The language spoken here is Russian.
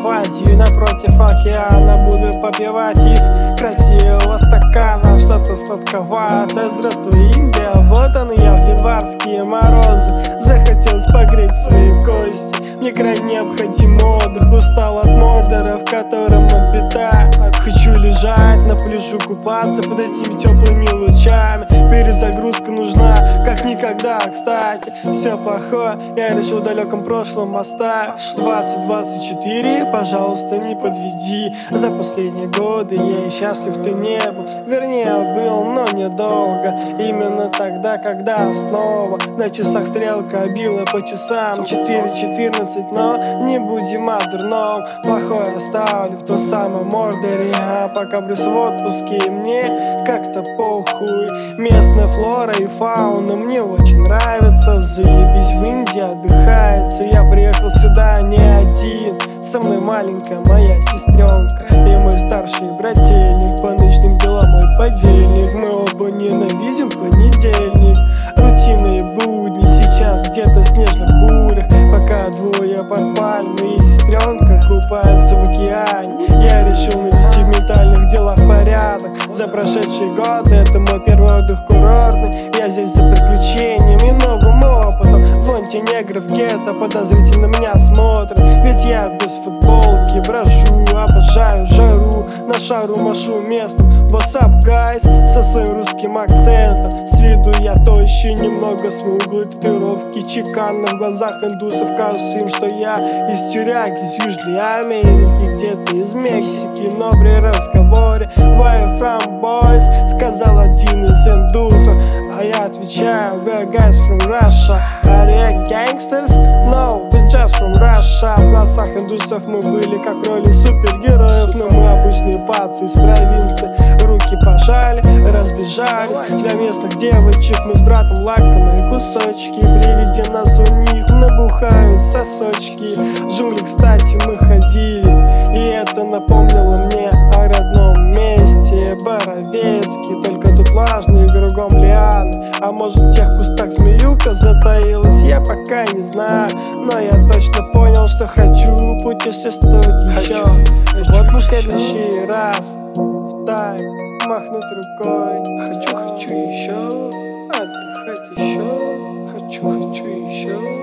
в Азию, напротив океана буду попивать из красивого стакана что-то сладковатое. Здравствуй, Индия, вот он я в январские морозы. Захотелось погреть свои кости, мне крайне необходим отдых. Устал от Мордора, в котором обитаю. Хочу лежать на пляжу, купаться под этими теплыми лучами. Перезагрузка нужна, как никогда, кстати. Все плохое я решил в далеком прошлом оставить. 2024, пожалуйста, не подведи. За последние годы я и счастлив-то не был. Вернее, был, но недолго. Именно тогда, когда снова на часах стрелка била по часам 4:14, но не будем о дурном. Плохое оставлю в том самом Мордоре. А пока Брюс в отпуске, и мне как-то похуй. Местная флора и фауна мне очень нравится. Заебись, в Индии отдыхается. Я приехал сюда не один, со мной маленькая моя сестренка и мой старший брательник. По ночным делам мой подельник. Мы оба ненавидим понедельник. Рутинные будни сейчас где-то в снежных бурях. Пока двое под пальмой и сестренка купается в океане. Я решил навести в ментальных делах порядок. За прошедшие годы это мой первый отдых курортный. Я здесь за приключением и новым опытом. Вон те негры в гетто подозрительно меня смотрят. Ведь я без футболки брожу, обожаю жару. На шару машу местным What's up, guys? Со своим русским акцентом. С виду я тощий, немного смуглый. Татуировки чеканно в глазах индусов. Кажется им, что я из тюряг, из Южной Америки, где-то из Мексики. Но при разговоре Where you from, boys? Сказал один из индусов. А я отвечаю We're guys from Russia. Are you gangsters? No, we're just from Russia. В глазах индусов мы были как роли супергероев. Но мы обычные пацы из провинции. Руки пожали, разбежались. Для местных девочек мы с братом лакомые кусочки. При виде нас у них набухают сосочки. В джунгли, кстати, мы ходили, и это напомнило мне о родном месте Боровецке. Только тут влажно и кругом лианы. А может, в тех кустах змеюка затаилась, я пока не знаю. Но я точно понял, что хочу путешествовать еще. Вот мы в следующий раз втайне махнуть рукой. Хочу еще отдыхать еще. Хочу еще.